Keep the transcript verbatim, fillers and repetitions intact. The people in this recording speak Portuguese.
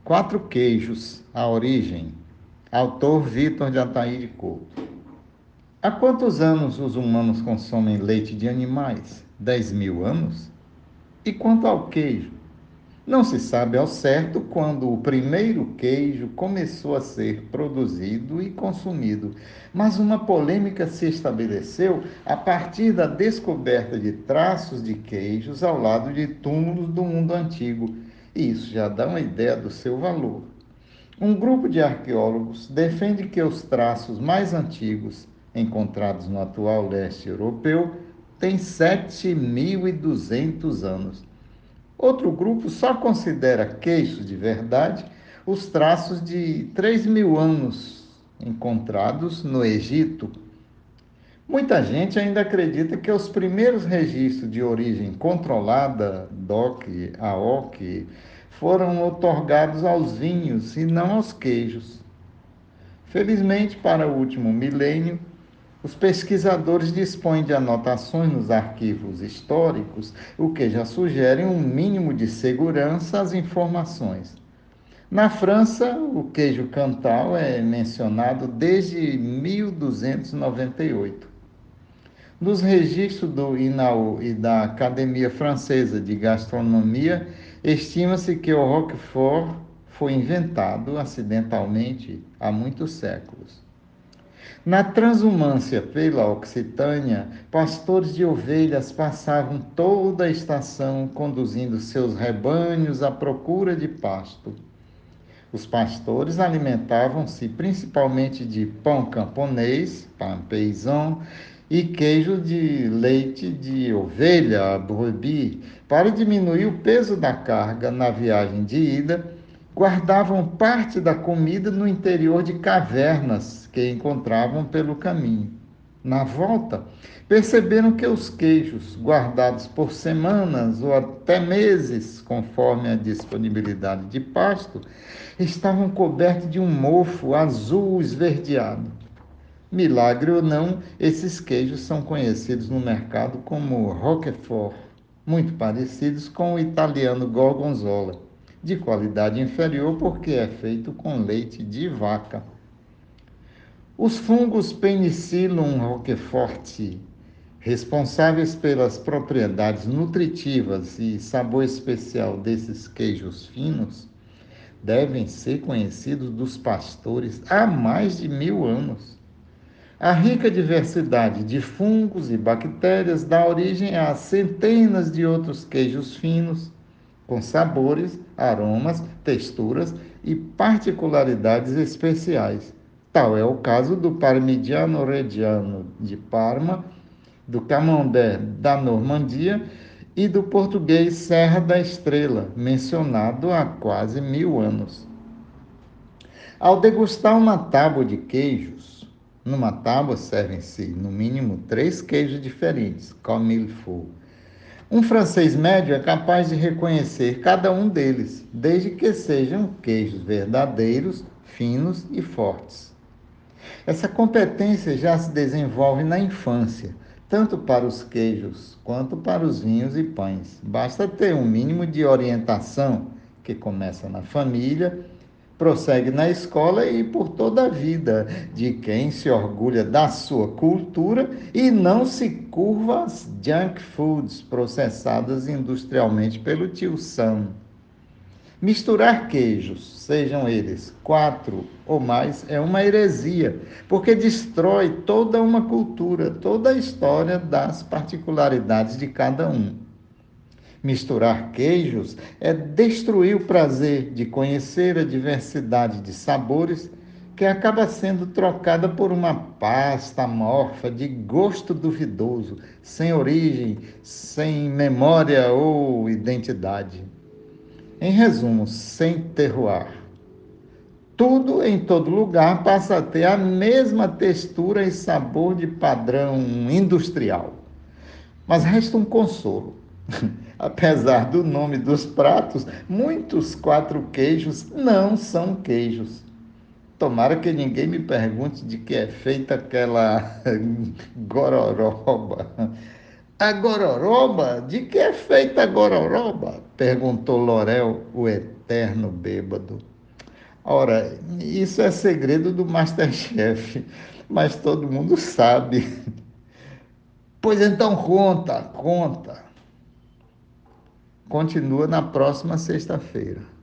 Quatro queijos, a origem. Autor Vitor de Ataíde Couto. Há quantos anos os humanos consomem leite de animais? Dez mil anos? E quanto ao queijo? Não se sabe ao certo quando o primeiro queijo começou a ser produzido e consumido, mas uma polêmica se estabeleceu a partir da descoberta de traços de queijos ao lado de túmulos do mundo antigo, e isso já dá uma ideia do seu valor. Um grupo de arqueólogos defende que os traços mais antigos, encontrados no atual leste europeu, têm sete mil e duzentos anos. Outro grupo só considera queixos de verdade os traços de três mil anos encontrados no Egito. Muita gente ainda acredita que os primeiros registros de origem controlada, D O C, A O C, foram otorgados aos vinhos e não aos queijos. Felizmente, para o último milênio, os pesquisadores dispõem de anotações nos arquivos históricos, o que já sugere um mínimo de segurança às informações. Na França, o queijo Cantal é mencionado desde mil duzentos e noventa e oito. Nos registros do I N A U e da Academia Francesa de Gastronomia, estima-se que o Roquefort foi inventado acidentalmente há muitos séculos. Na Transumância pela Occitânia, pastores de ovelhas passavam toda a estação conduzindo seus rebanhos à procura de pasto. Os pastores alimentavam-se principalmente de pão camponês, pain paysan, e queijo de leite de ovelha, brebis. Para diminuir o peso da carga na viagem de ida, guardavam parte da comida no interior de cavernas que encontravam pelo caminho. Na volta, perceberam que os queijos, guardados por semanas ou até meses, conforme a disponibilidade de pasto, estavam cobertos de um mofo azul esverdeado. Milagre ou não, esses queijos são conhecidos no mercado como Roquefort, muito parecidos com o italiano Gorgonzola, de qualidade inferior porque é feito com leite de vaca. Os fungos Penicillium roqueforti, responsáveis pelas propriedades nutritivas e sabor especial desses queijos finos, devem ser conhecidos dos pastores há mais de mil anos. A rica diversidade de fungos e bactérias dá origem a centenas de outros queijos finos, com sabores, aromas, texturas e particularidades especiais. Tal é o caso do Parmigiano Reggiano de Parma, do Camembert da Normandia e do português Serra da Estrela, mencionado há quase mil anos. Ao degustar uma tábua de queijos, numa tábua servem-se no mínimo três queijos diferentes, comme il faut. Um francês médio é capaz de reconhecer cada um deles, desde que sejam queijos verdadeiros, finos e fortes. Essa competência já se desenvolve na infância, tanto para os queijos quanto para os vinhos e pães. Basta ter um mínimo de orientação, que começa na família, prossegue na escola e por toda a vida, de quem se orgulha da sua cultura e não se curva às junk foods processadas industrialmente pelo tio Sam. Misturar queijos, sejam eles quatro ou mais, é uma heresia, porque destrói toda uma cultura, toda a história das particularidades de cada um. Misturar queijos é destruir o prazer de conhecer a diversidade de sabores que acaba sendo trocada por uma pasta amorfa de gosto duvidoso, sem origem, sem memória ou identidade. Em resumo, sem terroir. Tudo em todo lugar passa a ter a mesma textura e sabor de padrão industrial. Mas resta um consolo. Apesar do nome dos pratos, muitos quatro queijos não são queijos. Tomara que ninguém me pergunte de que é feita aquela gororoba. A gororoba? De que é feita a gororoba? Perguntou Lorel, o eterno bêbado. Ora, isso é segredo do MasterChef, mas todo mundo sabe. Pois então conta, conta. Continua na próxima sexta-feira.